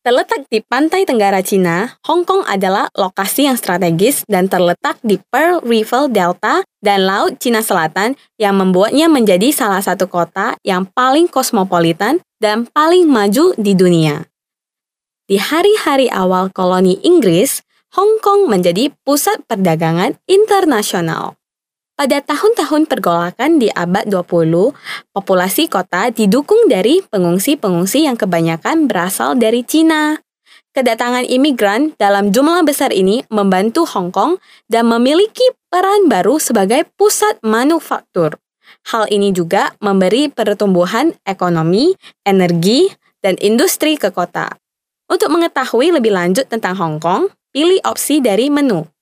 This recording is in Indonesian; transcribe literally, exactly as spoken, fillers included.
Terletak di pantai tenggara Cina, Hong Kong adalah lokasi yang strategis dan terletak di Pearl River Delta dan Laut Cina Selatan yang membuatnya menjadi salah satu kota yang paling kosmopolitan dan paling maju di dunia. Di hari-hari awal koloni Inggris, Hong Kong menjadi pusat perdagangan internasional. Pada tahun-tahun pergolakan di abad dua puluh, populasi kota didukung dari pengungsi-pengungsi yang kebanyakan berasal dari Cina. Kedatangan imigran dalam jumlah besar ini membantu Hong Kong dan memiliki peran baru sebagai pusat manufaktur. Hal ini juga memberi pertumbuhan ekonomi, energi, dan industri ke kota. Untuk mengetahui lebih lanjut tentang Hong Kong, pilih opsi dari menu.